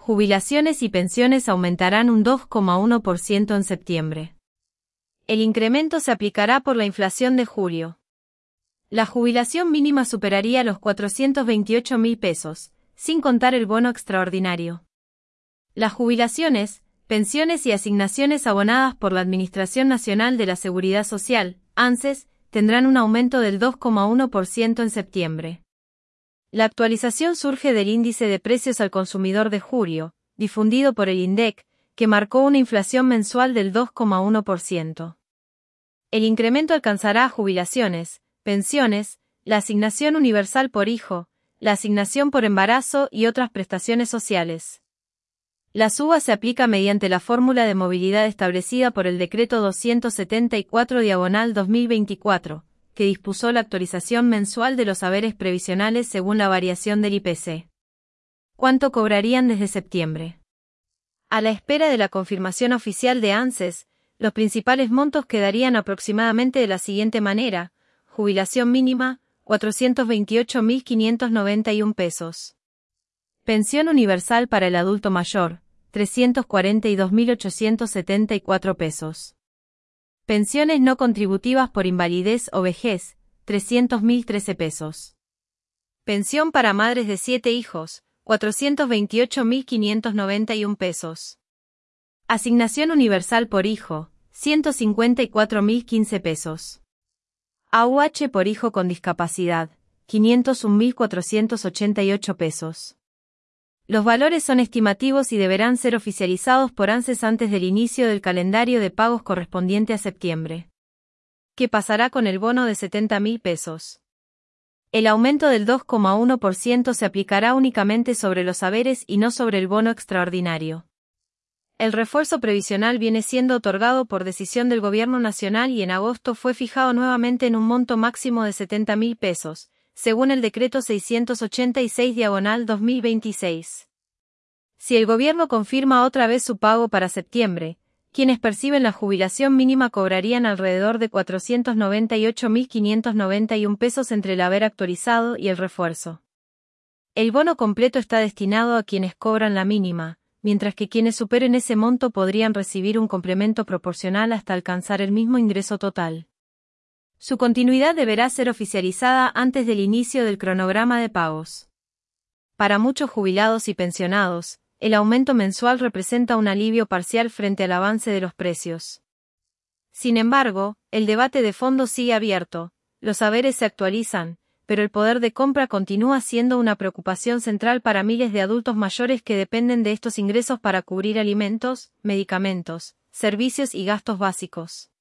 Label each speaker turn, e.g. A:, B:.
A: Jubilaciones y pensiones aumentarán un 2,1% en septiembre. El incremento se aplicará por la inflación de julio. La jubilación mínima superaría los 428.000 pesos, sin contar el bono extraordinario. Las jubilaciones, pensiones y asignaciones abonadas por la Administración Nacional de la Seguridad Social, ANSES, tendrán un aumento del 2,1% en septiembre. La actualización surge del índice de precios al consumidor de julio, difundido por el INDEC, que marcó una inflación mensual del 2,1%. El incremento alcanzará a jubilaciones, pensiones, la asignación universal por hijo, la asignación por embarazo y otras prestaciones sociales. La suba se aplica mediante la fórmula de movilidad establecida por el Decreto 274/2024, que dispuso la actualización mensual de los saberes previsionales según la variación del IPC. ¿Cuánto cobrarían desde septiembre? A la espera de la confirmación oficial de ANSES, los principales montos quedarían aproximadamente de la siguiente manera: jubilación mínima, 428.591 pesos. Pensión universal para el adulto mayor, 342.874 pesos. Pensiones no contributivas por invalidez o vejez, 300.013 pesos. Pensión para madres de 7 hijos, 428.591 pesos. Asignación universal por hijo, 154.015 pesos. AUH por hijo con discapacidad, 501.488 pesos. Los valores son estimativos y deberán ser oficializados por ANSES antes del inicio del calendario de pagos correspondiente a septiembre. ¿Qué pasará con el bono de 70.000 pesos? El aumento del 2,1% se aplicará únicamente sobre los haberes y no sobre el bono extraordinario. El refuerzo previsional viene siendo otorgado por decisión del Gobierno Nacional y en agosto fue fijado nuevamente en un monto máximo de 70.000 pesos, según el Decreto 686/2026. Si el Gobierno confirma otra vez su pago para septiembre, quienes perciben la jubilación mínima cobrarían alrededor de 498.591 pesos entre el haber actualizado y el refuerzo. El bono completo está destinado a quienes cobran la mínima, mientras que quienes superen ese monto podrían recibir un complemento proporcional hasta alcanzar el mismo ingreso total. Su continuidad deberá ser oficializada antes del inicio del cronograma de pagos. Para muchos jubilados y pensionados, el aumento mensual representa un alivio parcial frente al avance de los precios. Sin embargo, el debate de fondo sigue abierto, los haberes se actualizan, pero el poder de compra continúa siendo una preocupación central para miles de adultos mayores que dependen de estos ingresos para cubrir alimentos, medicamentos, servicios y gastos básicos.